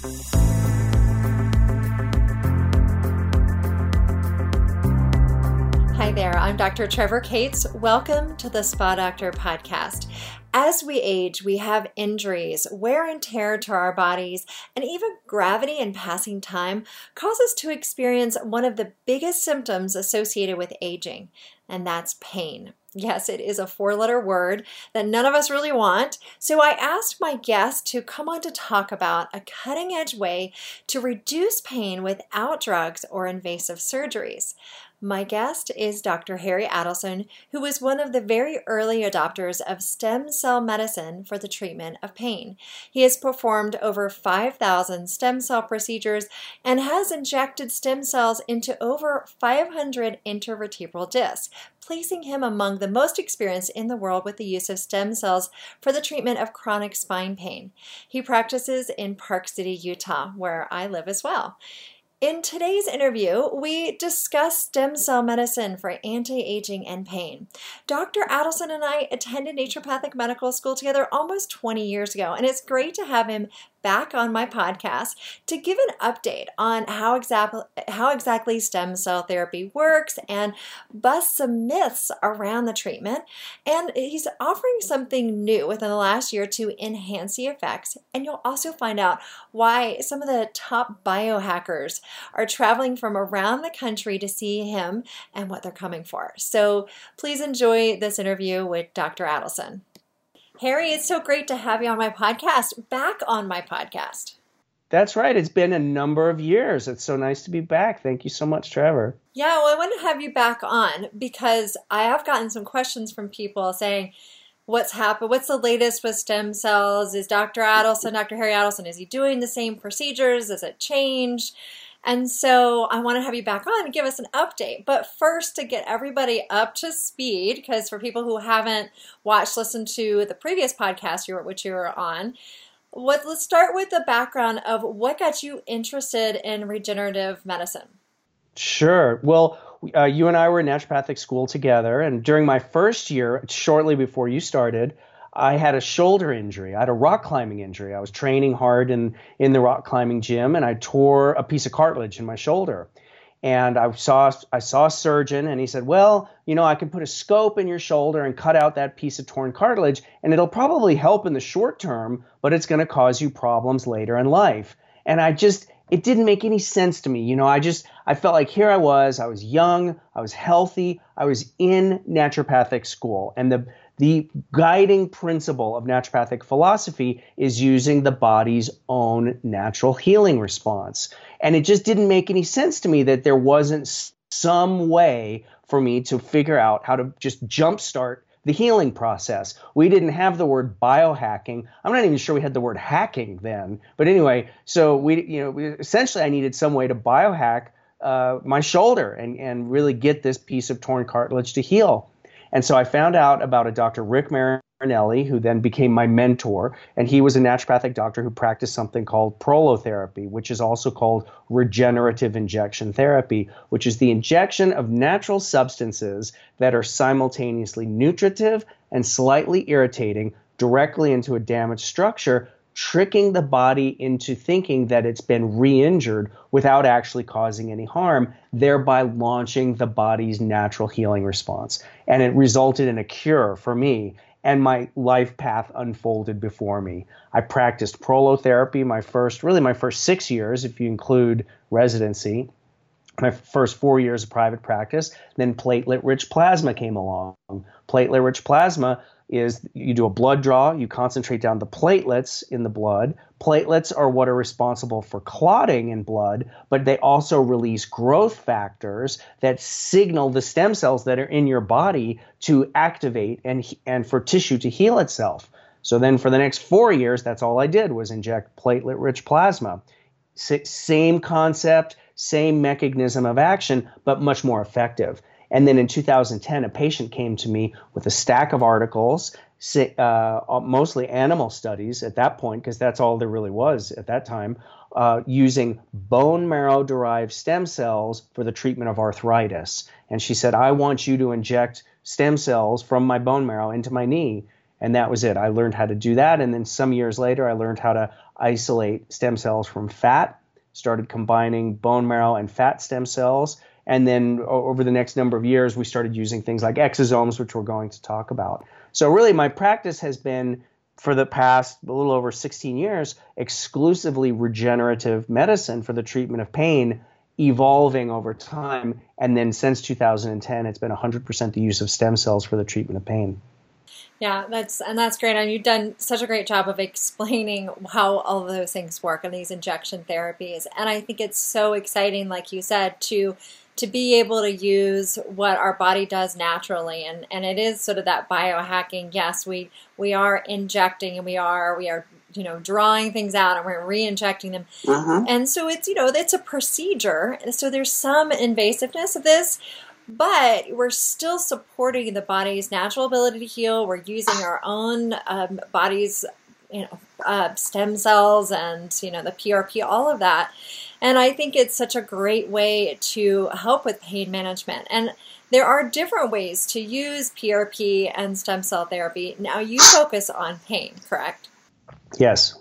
Hi there, I'm Dr. Trevor Cates. Welcome to the Spa Doctor podcast. As we age, we have injuries, wear and tear to our bodies, and even gravity and passing time cause us to experience one of the biggest symptoms associated with aging, and that's pain. Yes, it is a four-letter word that none of us really want. So I asked my guest to come on to talk about a cutting-edge way to reduce pain without drugs or invasive surgeries. My guest is Dr. Harry Adelson, who was one of the very early adopters of stem cell medicine for the treatment of pain. He has performed over 5,000 stem cell procedures and has injected stem cells into over 500 intervertebral discs, placing him among the most experienced in the world with the use of stem cells for the treatment of chronic spine pain. He practices in Park City, Utah, where I live as well. In today's interview, we discuss stem cell medicine for anti-aging and pain. Dr. Adelson and I attended naturopathic medical school together almost 20 years ago, and it's great to have him back on my podcast to give an update on how exactly stem cell therapy works and bust some myths around the treatment. And he's offering something new within the last year to enhance the effects. And you'll also find out why some of the top biohackers are traveling from around the country to see him and what they're coming for. So please enjoy this interview with Dr. Adelson. Harry, it's so great to have you on my podcast, back on my podcast. That's right. It's been a number of years. It's so nice to be back. Thank you so much, Trevor. Yeah, well, I want to have you back on because I have gotten some questions from people saying, what's happened? What's the latest with stem cells? Is Dr. Adelson, Dr. Harry Adelson, is he doing the same procedures? Has it changed? And so I want to have you back on and give us an update. But first, to get everybody up to speed, because for people who haven't listened to the previous podcast which you were on, let's start with the background of what got you interested in regenerative medicine. Sure. Well, you and I were in naturopathic school together, and during my first year, shortly before you started, I had a shoulder injury. I had a rock climbing injury. I was training hard in the rock climbing gym, and I tore a piece of cartilage in my shoulder. And I saw a surgeon, and he said, well, I can put a scope in your shoulder and cut out that piece of torn cartilage, and it'll probably help in the short term, but it's going to cause you problems later in life. And it didn't make any sense to me. I felt like here I was young, I was healthy, I was in naturopathic school. And the guiding principle of naturopathic philosophy is using the body's own natural healing response. And it just didn't make any sense to me that there wasn't some way for me to figure out how to just jumpstart the healing process. We didn't have the word biohacking. I'm not even sure we had the word hacking then. But anyway, so essentially I needed some way to biohack my shoulder and really get this piece of torn cartilage to heal. And so I found out about a Dr. Rick Marinelli, who then became my mentor, and he was a naturopathic doctor who practiced something called prolotherapy, which is also called regenerative injection therapy, which is the injection of natural substances that are simultaneously nutritive and slightly irritating directly into a damaged structure, tricking the body into thinking that it's been re-injured without actually causing any harm, thereby launching the body's natural healing response. And it resulted in a cure for me, and my life path unfolded before me. I practiced prolotherapy my first 6 years, if you include residency, my first 4 years of private practice. Then platelet-rich plasma came along. Platelet-rich plasma is you do a blood draw, you concentrate down the platelets in the blood. Platelets are what are responsible for clotting in blood, but they also release growth factors that signal the stem cells that are in your body to activate and for tissue to heal itself. So then for the next 4 years, that's all I did was inject platelet-rich plasma. Same concept, same mechanism of action, but much more effective. And then in 2010, a patient came to me with a stack of articles, mostly animal studies at that point, because that's all there really was at that time, using bone marrow-derived stem cells for the treatment of arthritis. And she said, I want you to inject stem cells from my bone marrow into my knee. And that was it. I learned how to do that. And then some years later, I learned how to isolate stem cells from fat, started combining bone marrow and fat stem cells. And then over the next number of years, we started using things like exosomes, which we're going to talk about. So really, my practice has been, for the past a little over 16 years, exclusively regenerative medicine for the treatment of pain, evolving over time. And then since 2010, it's been 100% the use of stem cells for the treatment of pain. Yeah, that's great. And you've done such a great job of explaining how all of those things work and these injection therapies. And I think it's so exciting, like you said, to be able to use what our body does naturally. And it is sort of that biohacking. Yes, we are injecting and we are drawing things out and we're re-injecting them. And so it's a procedure. So there's some invasiveness of this, but we're still supporting the body's natural ability to heal. We're using our own body's stem cells and the PRP, all of that. And I think it's such a great way to help with pain management. And there are different ways to use PRP and stem cell therapy. Now, you focus on pain, correct? Yes.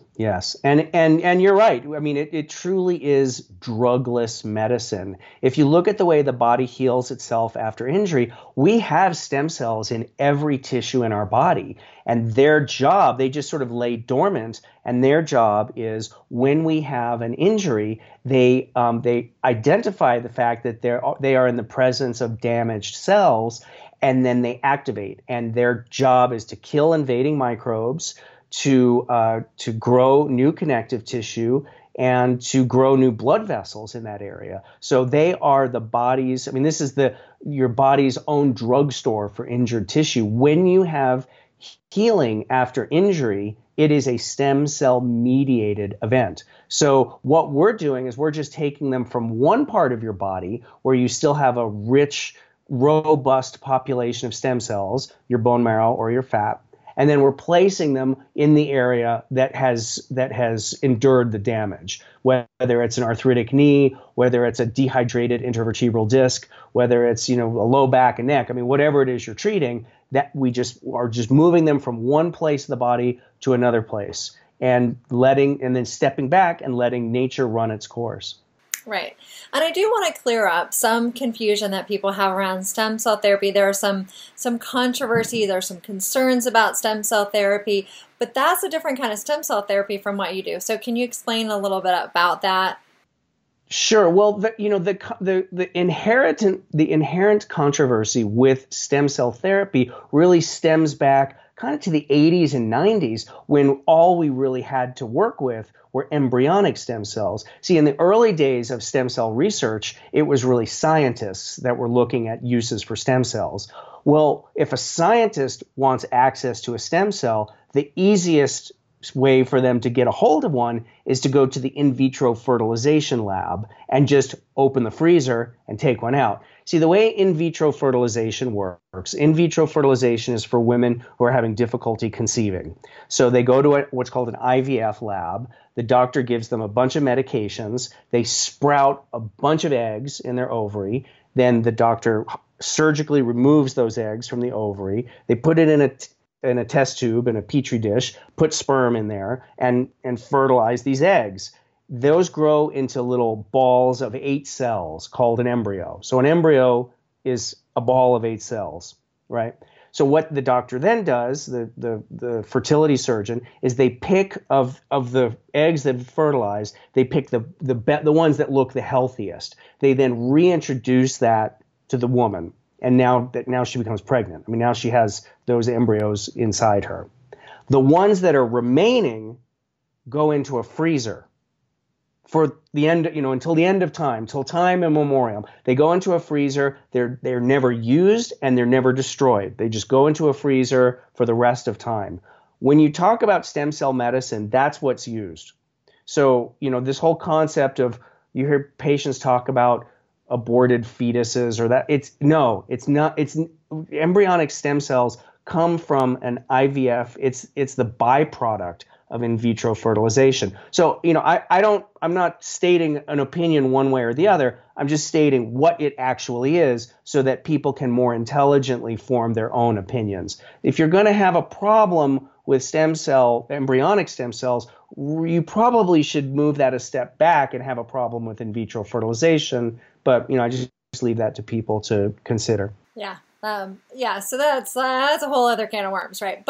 And you're right. I mean, it truly is drugless medicine. If you look at the way the body heals itself after injury, we have stem cells in every tissue in our body. And their job, they just sort of lay dormant. And their job is, when we have an injury, they identify the fact that they are in the presence of damaged cells, and then they activate. And their job is to kill invading microbes, to grow new connective tissue, and to grow new blood vessels in that area. So they are the body's, I mean, this is your body's own drugstore for injured tissue. When you have healing after injury, it is a stem cell mediated event. So what we're doing is we're just taking them from one part of your body where you still have a rich, robust population of stem cells, your bone marrow or your fat, and then we're placing them in the area that has endured the damage, whether it's an arthritic knee, whether it's a dehydrated intervertebral disc, whether it's a low back and neck. I mean, whatever it is you're treating, that we just are moving them from one place of the body to another place, and then stepping back and letting nature run its course. Right. And I do want to clear up some confusion that people have around stem cell therapy. There are some controversy, there are some concerns about stem cell therapy, but that's a different kind of stem cell therapy from what you do. So can you explain a little bit about that? Sure. Well, the inherent controversy with stem cell therapy really stems back kind of to the 80s and 90s, when all we really had to work with were embryonic stem cells. See, in the early days of stem cell research, it was really scientists that were looking at uses for stem cells. Well, if a scientist wants access to a stem cell, the easiest way for them to get a hold of one is to go to the in vitro fertilization lab and just open the freezer and take one out. See, the way in vitro fertilization works, in vitro fertilization is for women who are having difficulty conceiving. So they go to what's called an IVF lab. The doctor gives them a bunch of medications. They sprout a bunch of eggs in their ovary. Then the doctor surgically removes those eggs from the ovary. They put it in a test tube, in a petri dish, put sperm in there, and fertilize these eggs. Those grow into little balls of 8 cells called an embryo. So an embryo is a ball of 8 cells, right? So what the doctor then does, the fertility surgeon, is they pick of the eggs that have fertilized, they pick the ones that look the healthiest. They then reintroduce that to the woman. And now she becomes pregnant. I mean, now she has those embryos inside her. The ones that are remaining go into a freezer for the end, until the end of time, till time immemorial. They go into a freezer. They're never used and they're never destroyed. They just go into a freezer for the rest of time. When you talk about stem cell medicine, that's what's used. So, this whole concept of, you hear patients talk about aborted fetuses or that, it's not. It's embryonic stem cells come from an IVF. It's the byproduct of in vitro fertilization. So, I'm not stating an opinion one way or the other. I'm just stating what it actually is so that people can more intelligently form their own opinions. If you're going to have a problem with embryonic stem cells, you probably should move that a step back and have a problem with in vitro fertilization. But, I just leave that to people to consider. Yeah. Yeah, so that's a whole other can of worms, right?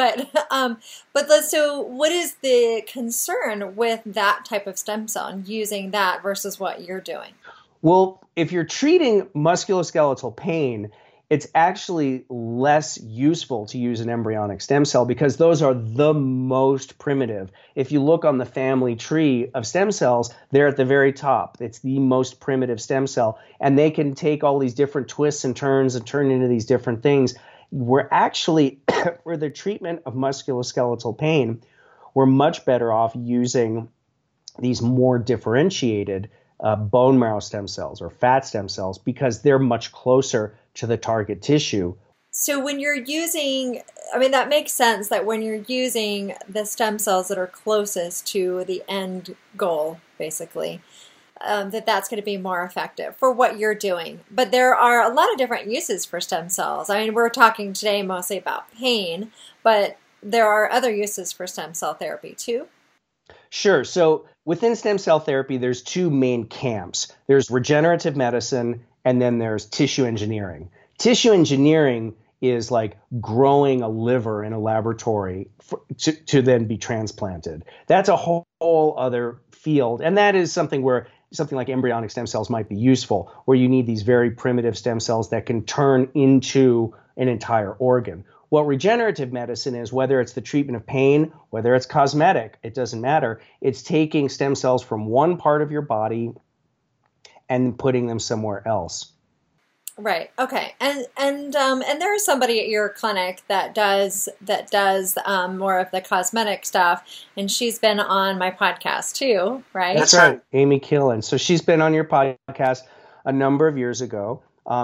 So what is the concern with that type of stem cell and using that versus what you're doing? Well, if you're treating musculoskeletal pain, it's actually less useful to use an embryonic stem cell because those are the most primitive. If you look on the family tree of stem cells, they're at the very top. It's the most primitive stem cell, and they can take all these different twists and turns and turn into these different things. We're actually, for the treatment of musculoskeletal pain, we're much better off using these more differentiated bone marrow stem cells or fat stem cells because they're much closer to the target tissue. So when you're using, that makes sense that when you're using the stem cells that are closest to the end goal, basically, that's going to be more effective for what you're doing. But there are a lot of different uses for stem cells. We're talking today mostly about pain, but there are other uses for stem cell therapy too. Sure. So within stem cell therapy, there's two main camps. There's regenerative medicine, and then there's tissue engineering. Tissue engineering is like growing a liver in a laboratory to then be transplanted. That's a whole other field, and that is something where something like embryonic stem cells might be useful, where you need these very primitive stem cells that can turn into an entire organ. What regenerative medicine is, whether it's the treatment of pain, whether it's cosmetic, it doesn't matter. It's taking stem cells from one part of your body and putting them somewhere else. Right. Okay. And there is somebody at your clinic that does more of the cosmetic stuff, and she's been on my podcast too, right? That's right, Amy Killen. So she's been on your podcast a number of years ago.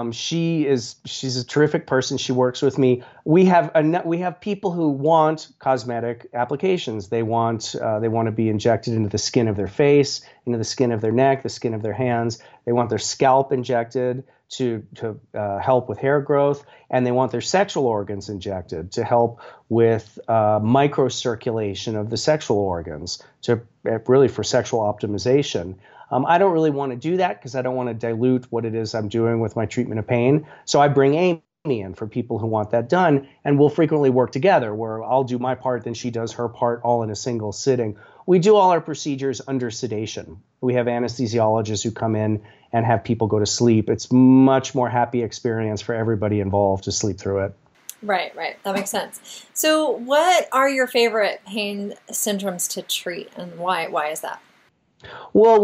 She's a terrific person. She works with me. We have people who want cosmetic applications. They want to be injected into the skin of their face, into the skin of their neck, the skin of their hands. They want their scalp injected to help with hair growth, and they want their sexual organs injected to help with microcirculation of the sexual organs, really for sexual optimization. I don't really want to do that because I don't want to dilute what it is I'm doing with my treatment of pain. So I bring Amy in for people who want that done, and we'll frequently work together where I'll do my part, then she does her part, all in a single sitting. We do all our procedures under sedation. We have anesthesiologists who come in and have people go to sleep. It's much more happy experience for everybody involved to sleep through it. Right. That makes sense. So what are your favorite pain syndromes to treat, and why is that? Well,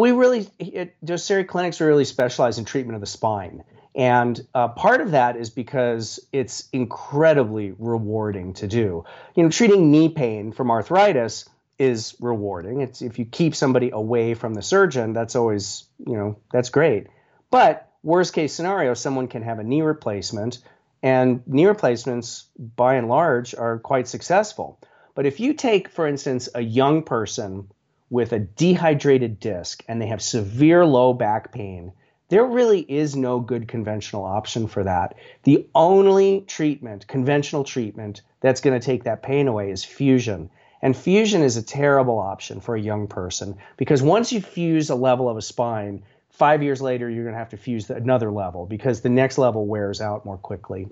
Docere clinics are really specialized in treatment of the spine. And part of that is because it's incredibly rewarding to do. Treating knee pain from arthritis is rewarding. It's if you keep somebody away from the surgeon, that's always, that's great. But worst case scenario, someone can have a knee replacement, and knee replacements, by and large, are quite successful. But if you take, for instance, a young person with a dehydrated disc and they have severe low back pain, there really is no good conventional option for that. The only conventional treatment that's going to take that pain away is fusion. And fusion is a terrible option for a young person because once you fuse a level of a spine, 5 years later, you're going to have to fuse another level because the next level wears out more quickly.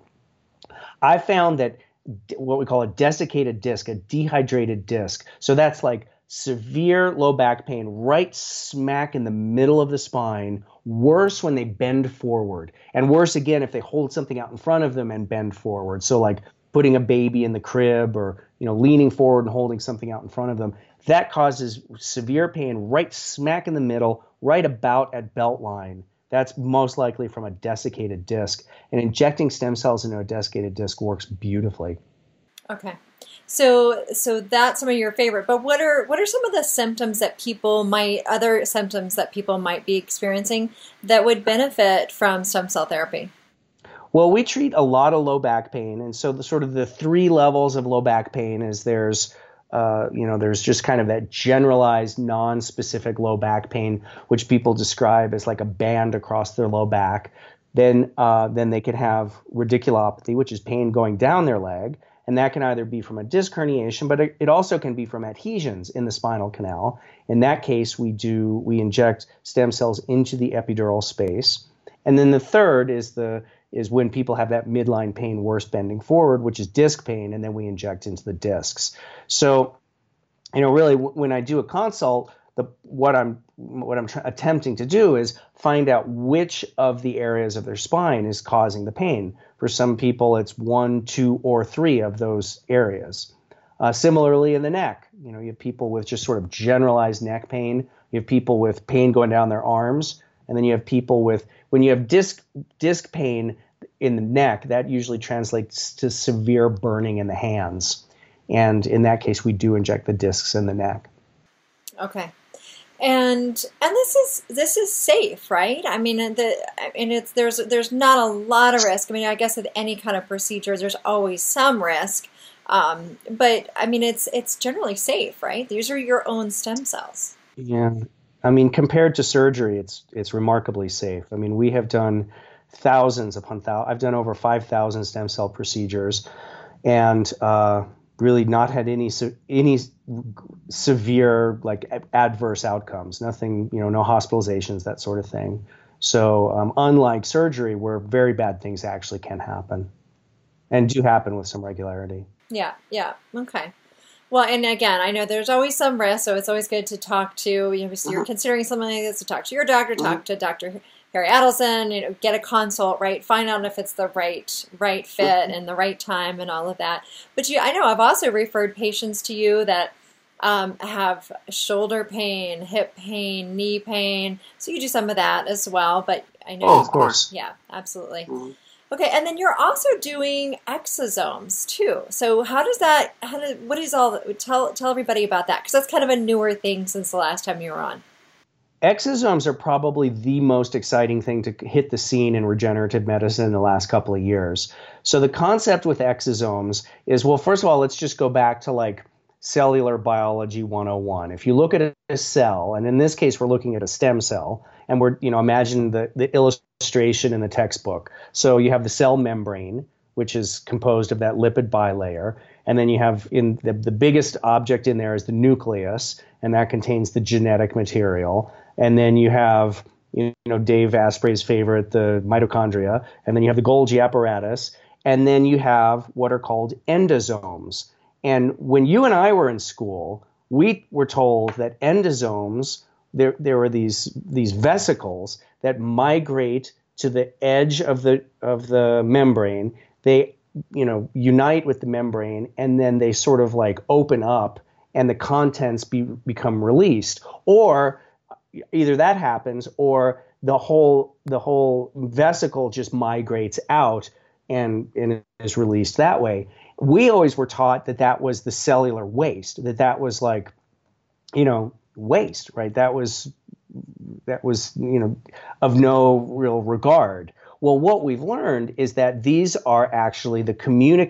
I found that what we call a desiccated disc, a dehydrated disc, so that's like severe low back pain right smack in the middle of the spine, worse when they bend forward, and worse again if they hold something out in front of them and bend forward. So like putting a baby in the crib or leaning forward and holding something out in front of them. That causes severe pain right smack in the middle, right about at belt line. That's most likely from a desiccated disc. And injecting stem cells into a desiccated disc works beautifully. Okay. So that's some of your favorite, but what are some of the other symptoms that people might be experiencing that would benefit from stem cell therapy? Well, we treat a lot of low back pain, and so the three levels of low back pain is there's just kind of that generalized, non-specific low back pain, which people describe as like a band across their low back. Then they could have radiculopathy, which is pain going down their leg. And that can either be from a disc herniation, but it also can be from adhesions in the spinal canal. In that case, we inject stem cells into the epidural space. And then the third is when people have that midline pain worse bending forward, which is disc pain, and then we inject into the discs. So, really, when I do a consult, what I'm attempting to do is find out which of the areas of their spine is causing the pain. For some people, it's 1, 2, or 3 of those areas. Similarly, in the neck, you have people with just sort of generalized neck pain. You have people with pain going down their arms, and then you have people with, when you have disc pain in the neck, that usually translates to severe burning in the hands. And in that case, we do inject the discs in the neck. Okay. And this is safe, right? I mean, there's not a lot of risk. I mean, I guess with any kind of procedure, there's always some risk, but I mean, it's generally safe, right? These are your own stem cells. Yeah, I mean, compared to surgery, it's remarkably safe. I mean, we have done thousands upon thousands. I've done over 5,000 stem cell procedures, and really not had any severe adverse outcomes, nothing, no hospitalizations, that sort of thing. So unlike surgery, where very bad things actually can happen and do happen with some regularity. Yeah. Okay. Well, and again, I know there's always some risk, so it's always good to talk to, if you're considering something like this, to talk to your doctor, talk to Dr. Harry Adelson, get a consult, right? Find out if it's the right fit and the right time and all of that. But I know I've also referred patients to you that have shoulder pain, hip pain, knee pain. So you do some of that as well. But I know. Oh, of course. Yeah, absolutely. Mm-hmm. Okay, and then you're also doing exosomes too. So tell everybody about that, because that's kind of a newer thing since the last time you were on. Exosomes are probably the most exciting thing to hit the scene in regenerative medicine in the last couple of years. So the concept with exosomes is, well, first of all, let's just go back to cellular biology 101. If you look at a cell, and in this case, we're looking at a stem cell, and we're, imagine the illustration in the textbook. So you have the cell membrane, which is composed of that lipid bilayer. And then you have the biggest object in there is the nucleus, and that contains the genetic material. And then you have, Dave Asprey's favorite, the mitochondria. And then you have the Golgi apparatus. And then you have what are called endosomes. And when you and I were in school, we were told that endosomes, there were these vesicles that migrate to the edge of the membrane. They unite with the membrane, and then they sort of open up, and the contents become released. Or either that happens, or the whole vesicle just migrates out and is released that way. We always were taught that was the cellular waste, that was waste, right? That was of no real regard. Well, what we've learned is that these are actually the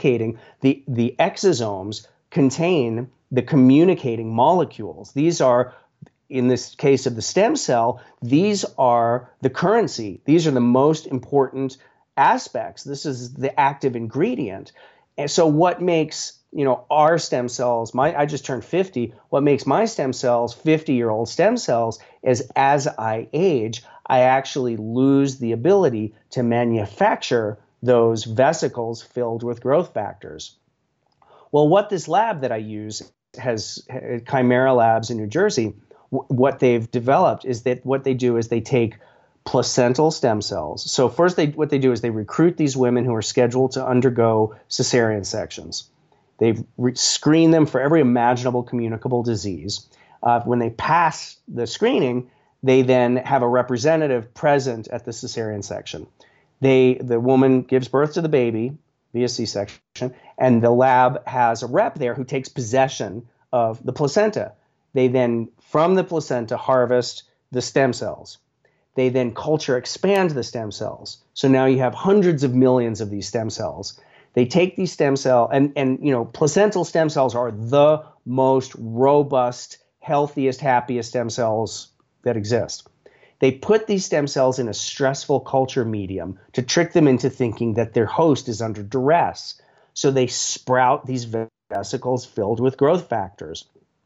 exosomes contain the communicating molecules. These are, in this case of the stem cell, these are the currency. These are the most important aspects. This is the active ingredient. And so what makes, our stem cells, I just turned 50, what makes my stem cells 50-year-old stem cells is, as I age, I actually lose the ability to manufacture those vesicles filled with growth factors. Well, what this lab that I use has, Chimera Labs in New Jersey, what they've developed is that what they do is they take placental stem cells. So first, what they do is they recruit these women who are scheduled to undergo cesarean sections. They screen them for every imaginable communicable disease. When they pass the screening, they then have a representative present at the cesarean section. The woman gives birth to the baby via C-section, and the lab has a rep there who takes possession of the placenta. They then, from the placenta, harvest the stem cells. They then culture expand the stem cells. So now you have hundreds of millions of these stem cells. They take these stem cells, and placental stem cells are the most robust, healthiest, happiest stem cells that exist. They put these stem cells in a stressful culture medium to trick them into thinking that their host is under duress. So they sprout these vesicles filled with growth factors,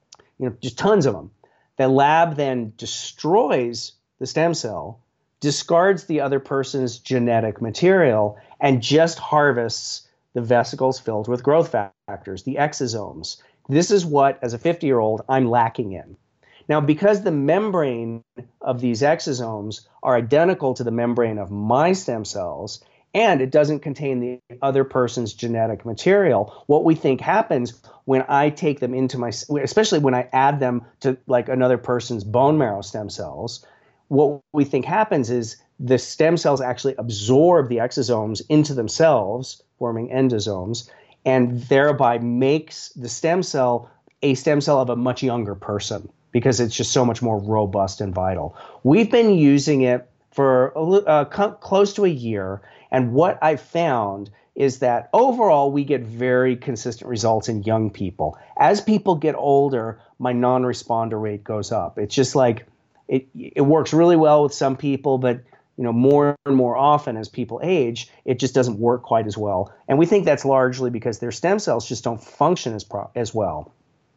just tons of them. The lab then destroys the stem cell, discards the other person's genetic material, and just harvests the vesicles filled with growth factors, the exosomes. This is what, as a 50-year-old, I'm lacking in. Now, because the membrane of these exosomes are identical to the membrane of my stem cells, and it doesn't contain the other person's genetic material, what we think happens when I take them into especially when I add them to like another person's bone marrow stem cells, what we think happens is the stem cells actually absorb the exosomes into themselves, forming endosomes, and thereby makes the stem cell a stem cell of a much younger person because it's just so much more robust and vital. We've been using it for close to a year, and what I've found is that overall we get very consistent results in young people. As people get older, my non-responder rate goes up. It's just like it works really well with some people, but more and more often as people age, it just doesn't work quite as well. And we think that's largely because their stem cells just don't function as well.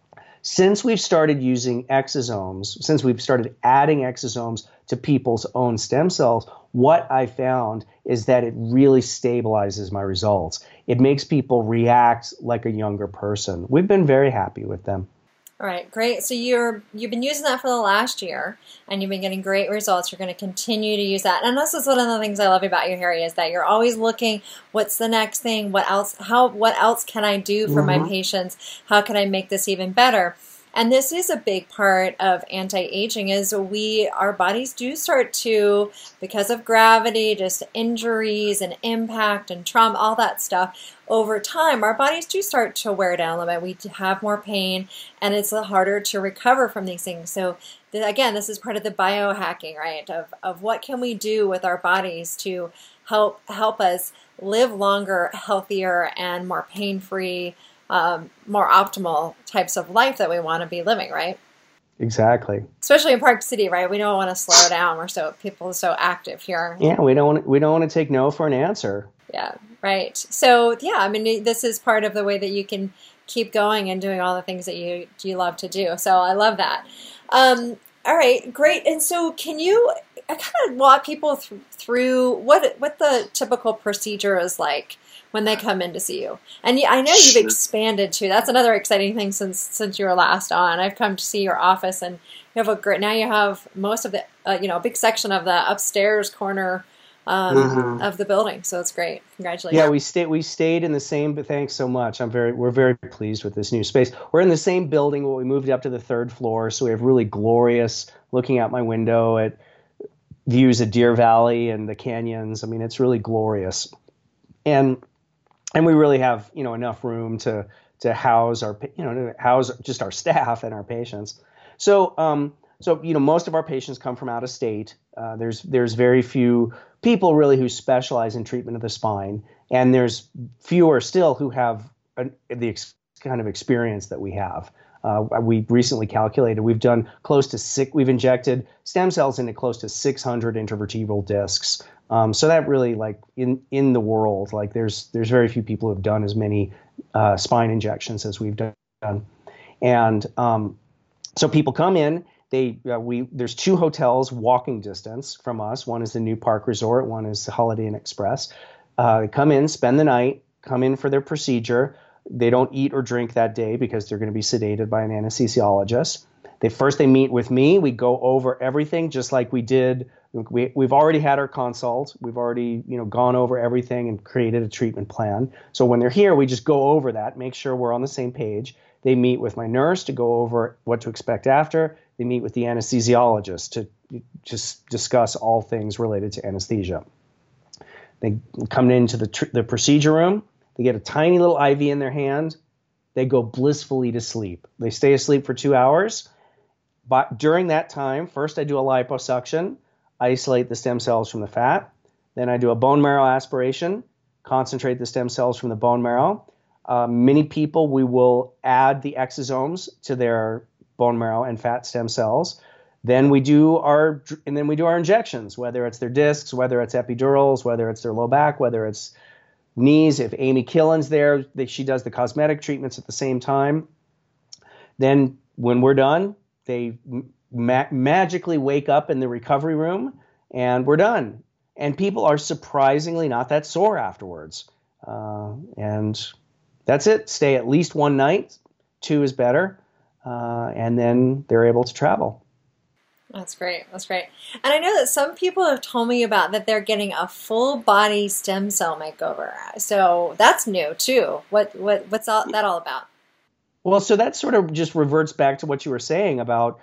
Since we've started using exosomes, since we've started adding exosomes to people's own stem cells, what I found is that it really stabilizes my results. It makes people react like a younger person. We've been very happy with them. All right, great. So you've been using that for the last year, and you've been getting great results. You're going to continue to use that. And this is one of the things I love about you, Harry, is that you're always looking, what's the next thing? What else can I do for my patients? How can I make this even better? And this is a big part of anti-aging is our bodies do start to, because of gravity, just injuries and impact and trauma, all that stuff, over time, our bodies do start to wear down a little bit. We have more pain, and it's harder to recover from these things. So again, this is part of the biohacking, right, of what can we do with our bodies to help us live longer, healthier, and more pain-free, more optimal types of life that we want to be living, right? Exactly. Especially in Park City, right? We don't want to slow down. People are so active here. Yeah, we don't want to take no for an answer. Yeah, right. So yeah, I mean, this is part of the way that you can keep going and doing all the things that you love to do. So I love that. All right, great. And so can you kind of walk people through what the typical procedure is like when they come in to see you? And I know you've expanded too. That's another exciting thing since you were last on. I've come to see your office, and you have most of the a big section of the upstairs corner of the building. So it's great. Congratulations. Yeah, we stayed in the same. But thanks so much. We're very pleased with this new space. We're in the same building, but we moved up to the third floor, so we have really glorious looking out my window at views of Deer Valley and the canyons. I mean, it's really glorious, and we really have enough room to house just our staff and our patients. So most of our patients come from out of state. There's very few people really who specialize in treatment of the spine, and there's fewer still who have the kind of experience that we have. We recently calculated we've injected stem cells into close to 600 intervertebral discs. So that really, like in the world, like there's very few people who have done as many spine injections as we've done, and so people come in. There's two hotels walking distance from us. One is the New Park Resort. One is the Holiday Inn Express. They come in, spend the night, come in for their procedure. They don't eat or drink that day because they're going to be sedated by an anesthesiologist. They meet with me. We go over everything just like we did. We've already had our consult. We've already gone over everything and created a treatment plan. So when they're here, we just go over that, make sure we're on the same page. They meet with my nurse to go over what to expect after. They meet with the anesthesiologist to just discuss all things related to anesthesia. They come into the procedure room. They get a tiny little IV in their hand. They go blissfully to sleep. They stay asleep for 2 hours. But during that time, first I do a liposuction, isolate the stem cells from the fat. Then I do a bone marrow aspiration, concentrate the stem cells from the bone marrow. Many people, we will add the exosomes to their bone marrow and fat stem cells. Then we do our injections, whether it's their discs, whether it's epidurals, whether it's their low back, whether it's knees, if Amy Killen's there, she does the cosmetic treatments at the same time. Then when we're done, they magically wake up in the recovery room and we're done. And people are surprisingly not that sore afterwards. And that's it. Stay at least one night. 2 is better. And then they're able to travel. That's great. That's great. And I know that some people have told me about that they're getting a full body stem cell makeover. So that's new too. What's that all about? Well, so that sort of just reverts back to what you were saying about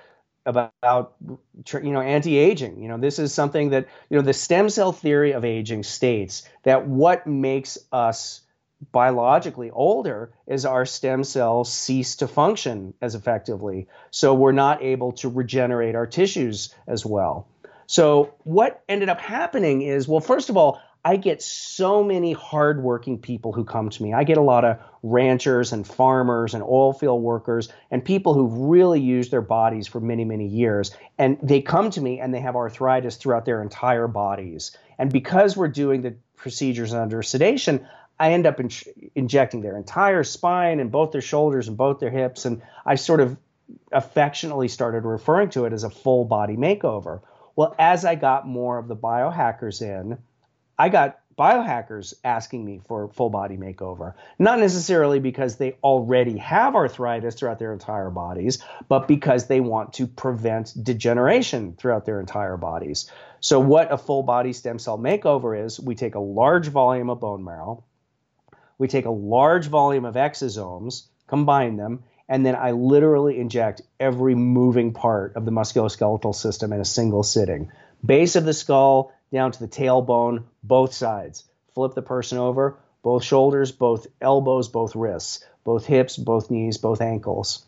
anti-aging. This is something that, the stem cell theory of aging states that what makes us biologically older is our stem cells cease to function as effectively. So we're not able to regenerate our tissues as well. So what ended up happening is, well, first of all, I get so many hardworking people who come to me. I get a lot of ranchers and farmers and oil field workers and people who've really used their bodies for many, many years. And they come to me and they have arthritis throughout their entire bodies. And because we're doing the procedures under sedation, I end up injecting their entire spine and both their shoulders and both their hips. And I sort of affectionately started referring to it as a full body makeover. Well, as I got more of the biohackers in, I got biohackers asking me for full body makeover, not necessarily because they already have arthritis throughout their entire bodies, but because they want to prevent degeneration throughout their entire bodies. So what a full body stem cell makeover is, we take a large volume of bone marrow, we take a large volume of exosomes, combine them, and then I literally inject every moving part of the musculoskeletal system in a single sitting. Base of the skull down to the tailbone, both sides. Flip the person over, both shoulders, both elbows, both wrists, both hips, both knees, both ankles.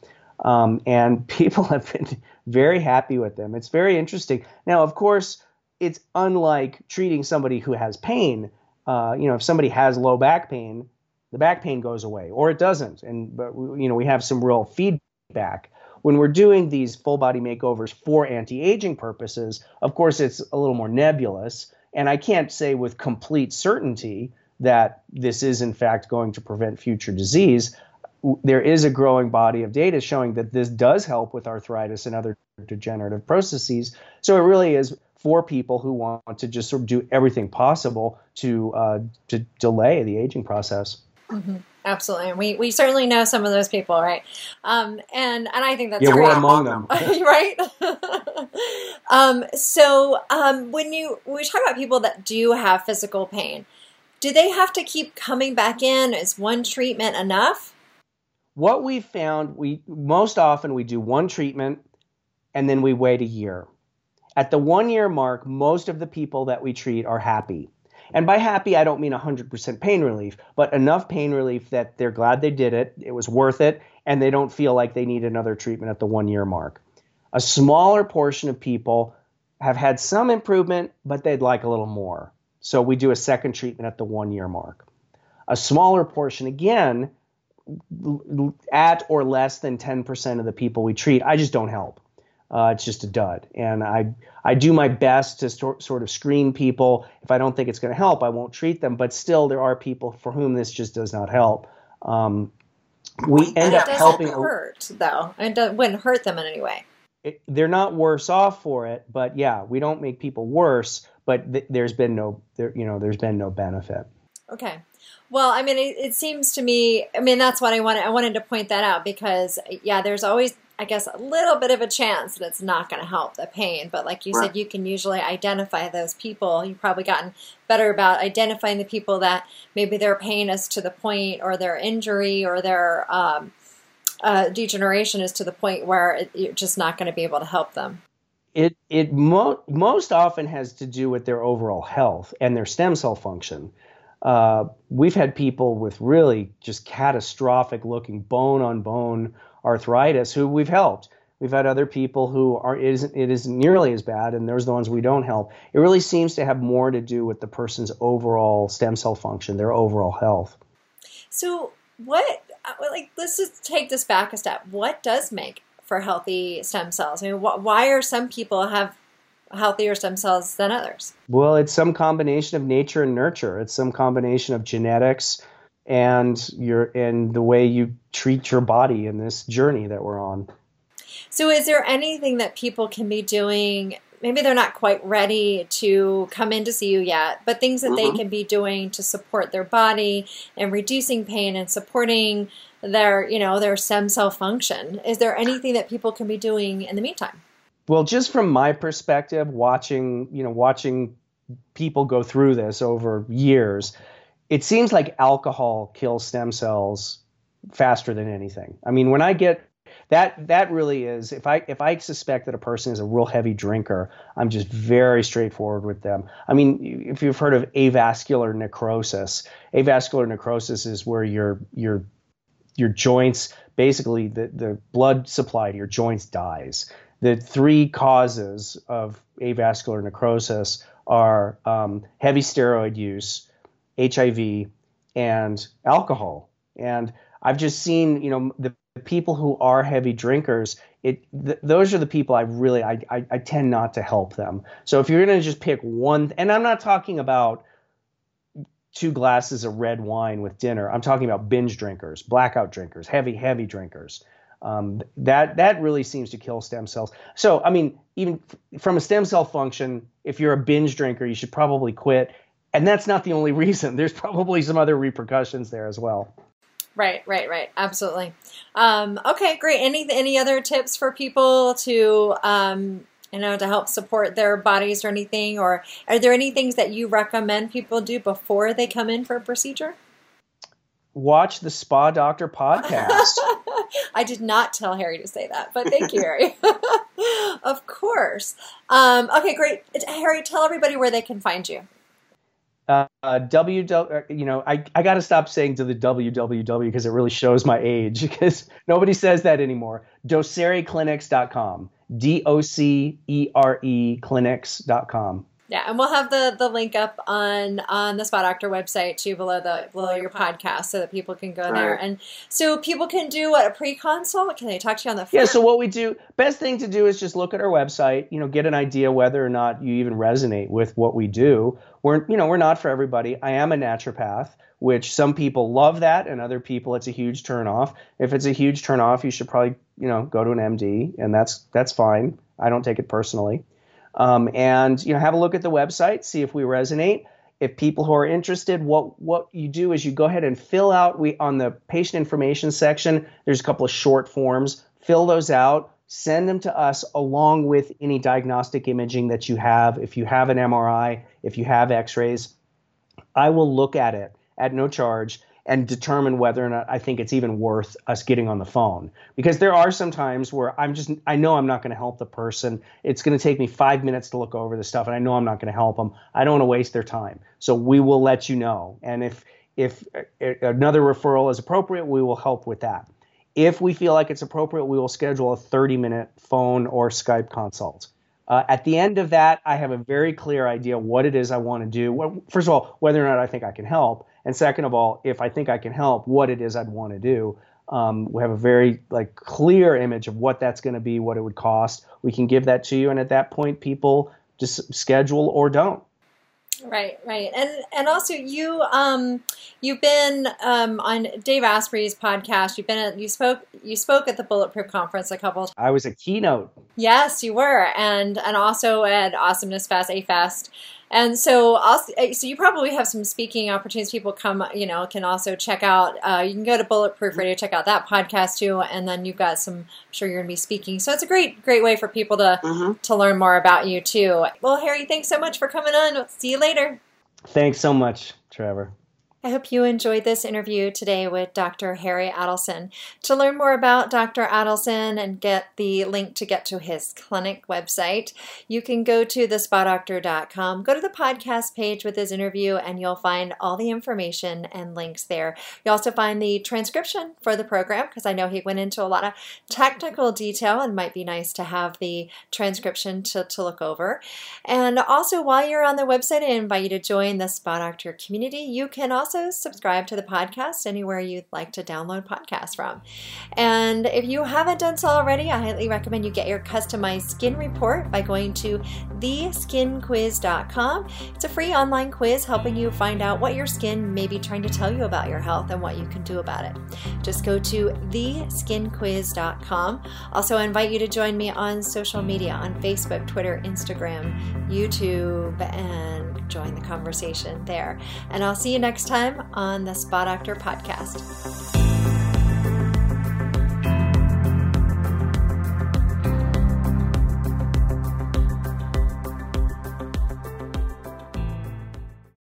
And people have been very happy with them. It's very interesting. Now, of course, it's unlike treating somebody who has pain. If somebody has low back pain, the back pain goes away, or it doesn't. But we have some real feedback. When we're doing these full body makeovers for anti-aging purposes, of course, it's a little more nebulous. And I can't say with complete certainty that this is, in fact, going to prevent future disease. There is a growing body of data showing that this does help with arthritis and other degenerative processes. So it really is for people who want to just sort of do everything possible to delay the aging process. Mm-hmm. Absolutely. And we certainly know some of those people, right? And I think that's great. We're among them. Right? So when we talk about people that do have physical pain, do they have to keep coming back in? Is one treatment enough? What we found, most often we do one treatment and then we wait a year. At the 1 year mark, most of the people that we treat are happy. And by happy, I don't mean 100% pain relief, but enough pain relief that they're glad they did it, it was worth it, and they don't feel like they need another treatment at the 1 year mark. A smaller portion of people have had some improvement, but they'd like a little more. So we do a second treatment at the 1 year mark. A smaller portion, again, at or less than 10% of the people we treat, I just don't help. It's just a dud. And I do my best to sort of screen people. If I don't think it's going to help, I won't treat them. But still, there are people for whom this just does not help. We end up helping. It doesn't hurt, though. It wouldn't hurt them in any way. They're not worse off for it. But yeah, we don't make people worse. But there's been no benefit. Okay. Well, I mean, it seems to me, I mean, that's what I wanted to point that out because, yeah, there's always, I guess, a little bit of a chance that it's not going to help the pain. But like you said, you can usually identify those people. You've probably gotten better about identifying the people that maybe their pain is to the point or their injury or their degeneration is to the point where you're just not going to be able to help them. It most often has to do with their overall health and their stem cell function. We've had people with really just catastrophic looking bone on bone arthritis who we've helped. We've had other people who it isn't nearly as bad, and there's the ones we don't help. It really seems to have more to do with the person's overall stem cell function, their overall health. So let's just take this back a step. What does make for healthy stem cells? I mean, why are some people have healthier stem cells than others? Well, it's some combination of nature and nurture. It's some combination of genetics and the way you treat your body in this journey that we're on. So is there anything that people can be doing? Maybe they're not quite ready to come in to see you yet, but things that they can be doing to support their body and reducing pain and supporting their stem cell function. Is there anything that people can be doing in the meantime? Well, just from my perspective, watching people go through this over years, it seems like alcohol kills stem cells faster than anything. I mean, when I get that really is, if I suspect that a person is a real heavy drinker, I'm just very straightforward with them. I mean, if you've heard of avascular necrosis is where your joints, basically the blood supply to your joints dies. The three causes of avascular necrosis are heavy steroid use, HIV, and alcohol. And I've just seen, the people who are heavy drinkers, those are the people I tend not to help them. So if you're going to just pick one, and I'm not talking about 2 glasses of red wine with dinner, I'm talking about binge drinkers, blackout drinkers, heavy drinkers. That really seems to kill stem cells. So, I mean, even from a stem cell function, if you're a binge drinker, you should probably quit. And that's not the only reason. There's probably some other repercussions there as well. Right. Absolutely. Okay, great. Any other tips for people to, to help support their bodies or anything? Or are there any things that you recommend people do before they come in for a procedure? Watch the Spa Doctor podcast. I did not tell Harry to say that, but thank you, Harry. Of course. Okay, great. Harry, tell everybody where they can find you. I got to stop saying to the www because it really shows my age, because nobody says that anymore. DocereClinics.com, DOCERE clinics.com. Yeah, and we'll have the link up on the Spa Doctor website too, below your podcast, so that people can go there. And so people can do a pre-consult. Can they talk to you on the phone? Yeah. So what we do, best thing to do is just look at our website. Get an idea whether or not you even resonate with what we do. We're not for everybody. I am a naturopath, which some people love that, and other people it's a huge turnoff. If it's a huge turnoff, you should probably go to an MD, and that's fine. I don't take it personally. And have a look at the website, see if we resonate. If people who are interested, what you do is you go ahead and fill out, on the patient information section, there's a couple of short forms. Fill those out, send them to us along with any diagnostic imaging that you have. If you have an MRI, if you have x-rays, I will look at it at no charge and determine whether or not I think it's even worth us getting on the phone. Because there are some times where I know I'm not going to help the person. It's going to take me 5 minutes to look over the stuff, and I know I'm not going to help them. I don't want to waste their time. So we will let you know. And if another referral is appropriate, we will help with that. If we feel like it's appropriate, we will schedule a 30-minute phone or Skype consult. At the end of that, I have a very clear idea what it is I want to do. Well, first of all, whether or not I think I can help. And second of all, if I think I can help, what it is I'd want to do. We have a very clear image of what that's going to be, what it would cost. We can give that to you. And at that point, people just schedule or don't. Right. And also you've been on Dave Asprey's podcast. You spoke at the Bulletproof Conference a couple of times. I was a keynote. Yes, you were, and also at Awesomeness Fest, A-Fest. And so you probably have some speaking opportunities. People can also check out, you can go to Bulletproof Radio, check out that podcast too. And then you've got I'm sure you're going to be speaking. So it's a great way for people to learn more about you too. Well, Harry, thanks so much for coming on. We'll see you later. Thanks so much, Trevor. I hope you enjoyed this interview today with Dr. Harry Adelson. To learn more about Dr. Adelson and get the link to get to his clinic website, you can go to thespadoctor.com, go to the podcast page with his interview, and you'll find all the information and links there. You'll also find the transcription for the program, because I know he went into a lot of technical detail and might be nice to have the transcription to look over. And also, while you're on the website, I invite you to join the Spa Doctor community. You can also also subscribe to the podcast anywhere you'd like to download podcasts from. And if you haven't done so already, I highly recommend you get your customized skin report by going to theskinquiz.com. It's a free online quiz helping you find out what your skin may be trying to tell you about your health and what you can do about it. Just go to theskinquiz.com. Also, I invite you to join me on social media on Facebook, Twitter, Instagram, YouTube, and join the conversation there. And I'll see you next time on the Spa Doctor Podcast.